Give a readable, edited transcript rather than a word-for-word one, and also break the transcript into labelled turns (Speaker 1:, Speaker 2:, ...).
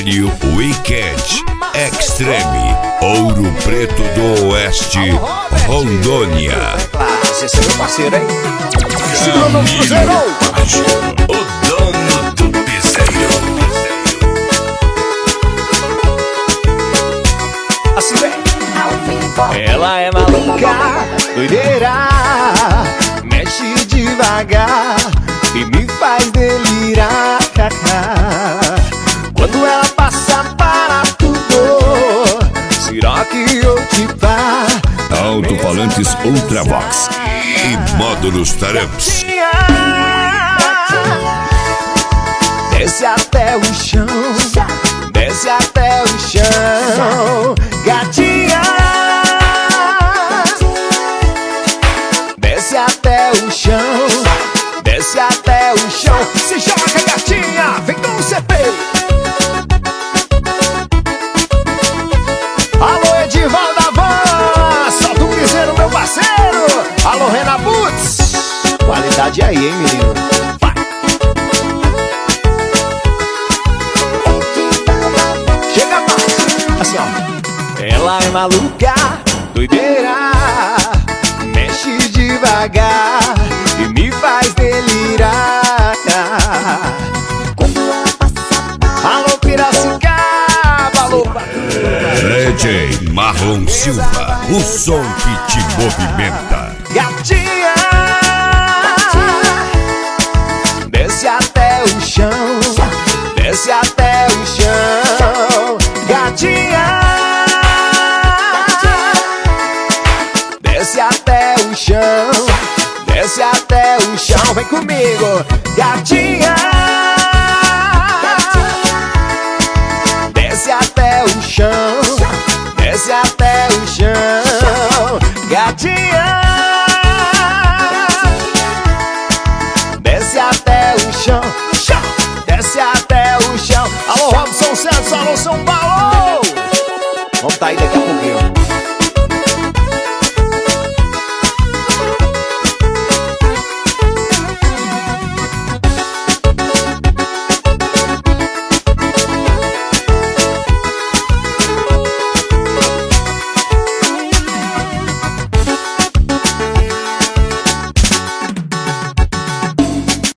Speaker 1: Velho Weekend Extreme, Ouro Preto do Oeste, Rondônia.
Speaker 2: Esse é meu parceiro, hein?
Speaker 1: O dono do piseiro.
Speaker 2: Assim vem. Ela é maluca, doideira, mexe devagar e me faz delirar. Quando ela passa para tudo, Siroque ou Tipá,
Speaker 1: Alto-falantes Ultravox e módulos Taramps.
Speaker 2: desce até o chão, desce até o chão, gatinha. Desce até o chão, desce até o chão. Se joga, gatinha, vem com o CP. Alô, Edival da Van, solta o piseiro, meu parceiro. Alô, Renan Butz, qualidade aí, hein, menino? Vai. Chega mais, assim ó. Ela é maluca, doideira, mexe devagar e me faz delirar. Alô, Piracicaba, alô,
Speaker 1: DJ Marlon Silva, o som que te movimenta.
Speaker 2: gatinha. Desce até o chão, desce até o chão, gatinha. Desce até o chão, desce até o chão. Vem comigo, gatinha. Desce até o chão, desce até o chão, gatinha. Desce até o chão, chão, desce até o chão. Alô, Robson Santos, alô, São Paulo. Vamos tá aí daqui a pouquinho.